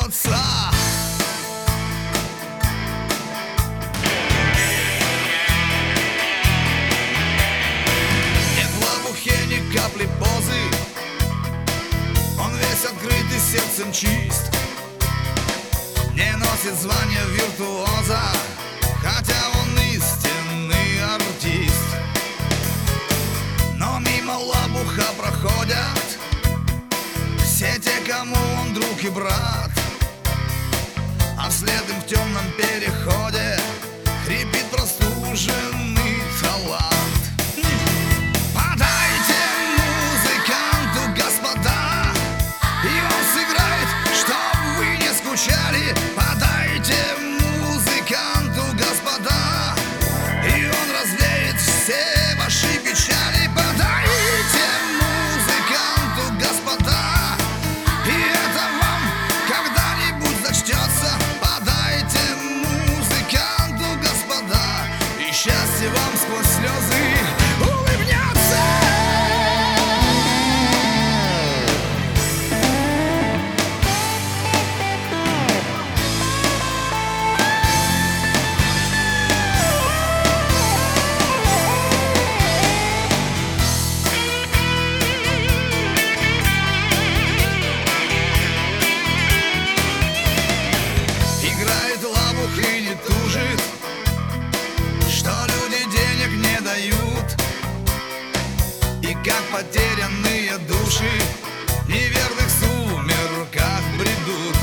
смеется. Нет в лопухе ни капли позы, он весь открытый, сердцем чист. Не носит звания виртуоза, хотя он истинный артист. Но мимо лопуха проходят все те, кому он друг и брат. А вслед им в темном переходе хрипит простуженный талант. Подайте музыканту, господа, и он сыграет, чтоб вы не скучали. Подайте музыканту, господа, и он развеет все ваши печали. Подайте музыканту, господа, и это вам когда-нибудь зачтется. Подайте музыканту, господа, и счастье вам сквозь слезы улыбнется. Играет лопух и не тужит, что люди денег не дают, и как потерянные души в неверных сумерках бредут.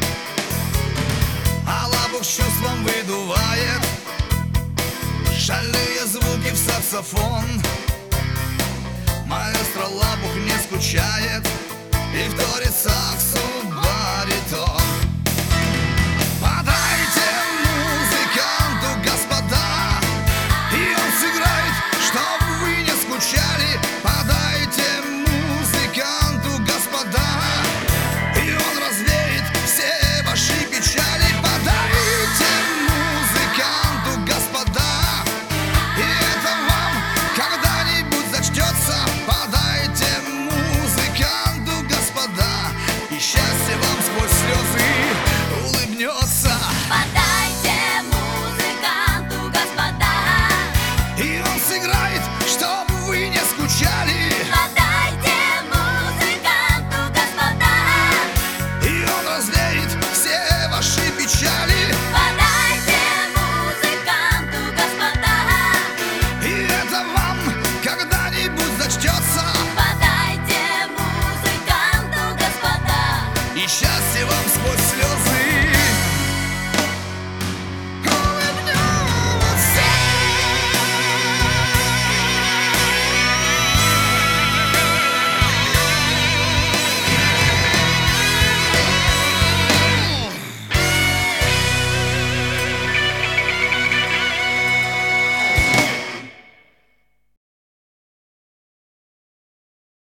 А лопух с чувством выдувает шальные звуки в саксофон. Маэстро лопух не скучает и вторит саксофон.